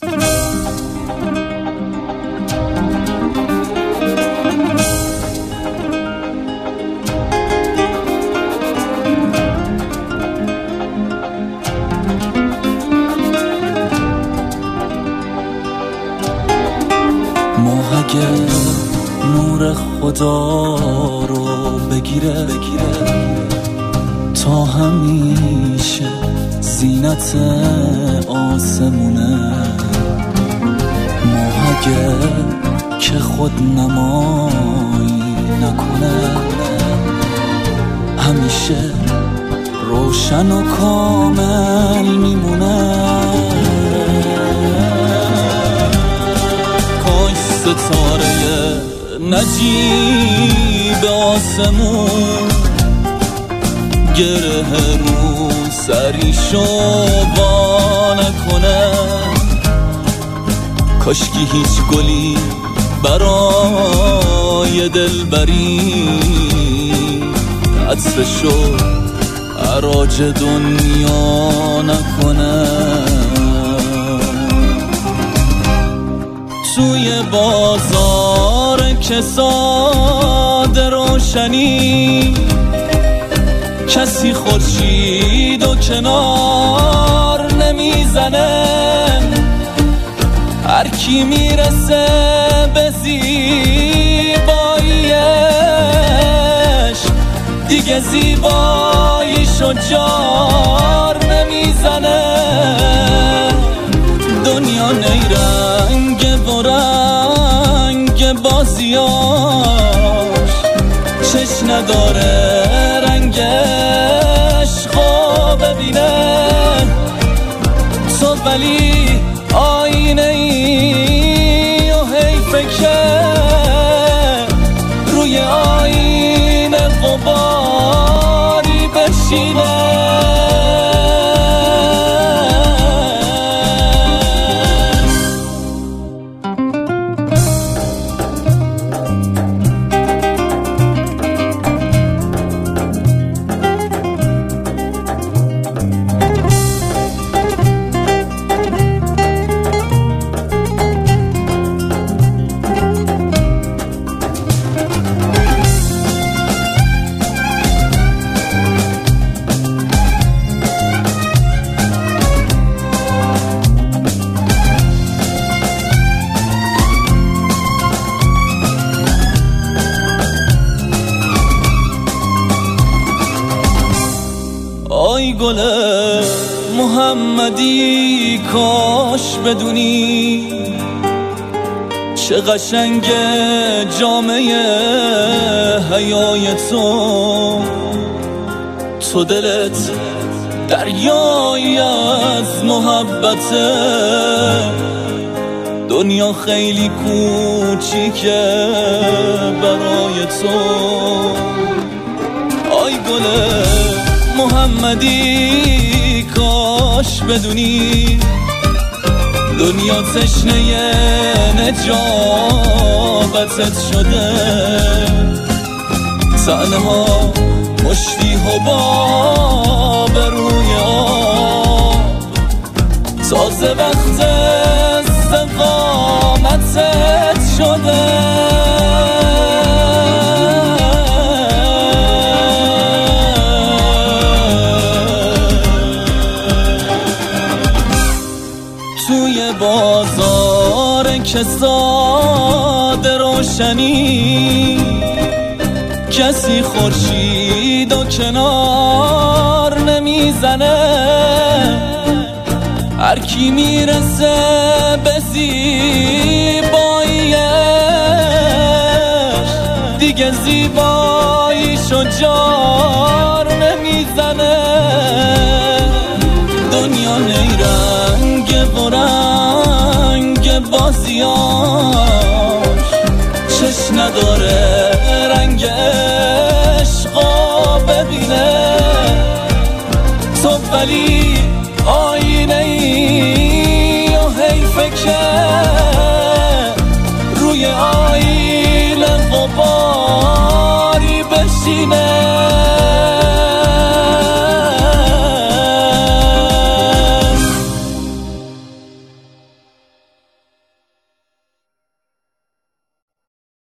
نور خدا رو بگیره تا همیشه زینت آسمونه، ماه اگه که خود نمایی نکنه همیشه روشن و کامل میمونه. ستاره نجیب آسمون گره رو سریشو وا نکنه، کاشکی هیچ گلی برای دلبری عطرشو عراج دنیا نکنه. توی بازار کساد روشنی کسی خورشید و کنار نمیزنه، هر کی میرسه به زیباییش دیگه زیباییشو جار نمیزنه. دنیا نیرنگ و رنگ بازیاش چشم نداره رنگش خواب ببینه، تو ولی آینه ای و حیفه که روی آینه غباری بشینه. آی گل محمدی کاش بدونی چه قشنگ جامعه حیای تو دلت دریایی از محبته، دنیا خیلی کوچیکه برای تو. آی گل محمدی کاش بدونی دنیا تشنه نجابتت شده، تنها مشتی حباب روی آب، تازه وقت استقامتت شده. توی بازار کساد روشنی کسی خورشید و کنار نمیزنه، هر کی میرسه به زیباییش دیگه زیباییشو جار نمیزنه. دنیا نیرنگ و رنگ بازیاش چشم نداره رنگش خواب ببینه، تو ولی آینه ای و حیفه که روی آینه غباری بشینه.